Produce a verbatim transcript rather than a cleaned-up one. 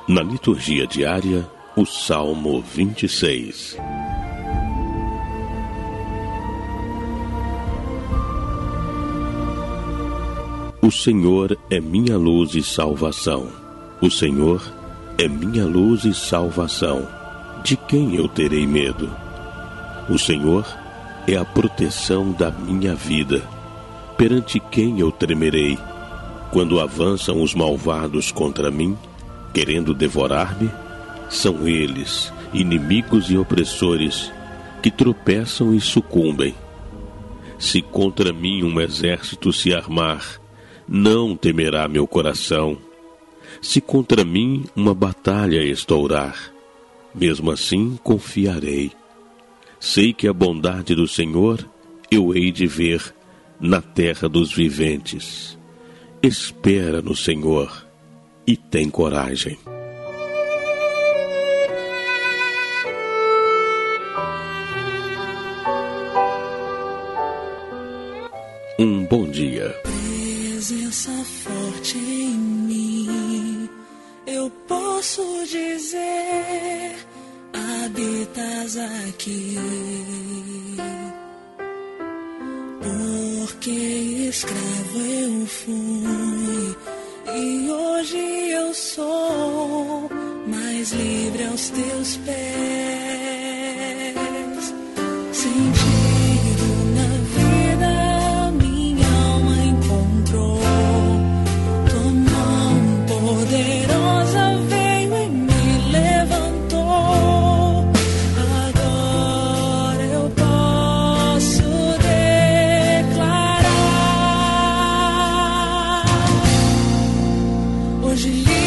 Na liturgia diária, o Salmo vinte e seis. O Senhor é minha luz e salvação. O Senhor é minha luz e salvação. De quem eu terei medo? O Senhor é a proteção da minha vida. Perante quem eu tremerei? Quando avançam os malvados contra mim, querendo devorar-me, são eles, inimigos e opressores, que tropeçam e sucumbem. Se contra mim um exército se armar, não temerá meu coração. Se contra mim uma batalha estourar, mesmo assim confiarei. Sei que a bondade do Senhor eu hei de ver na terra dos viventes. Espera no Senhor e tem coragem. Um bom dia. Presença forte em mim, eu posso dizer, habitas aqui. Porque escravo eu fui e hoje eu sou mais livre aos teus pés. Sentido na vida minha alma encontrou, tua mão poderosa veio e me levantou. Agora eu posso declarar, hoje livre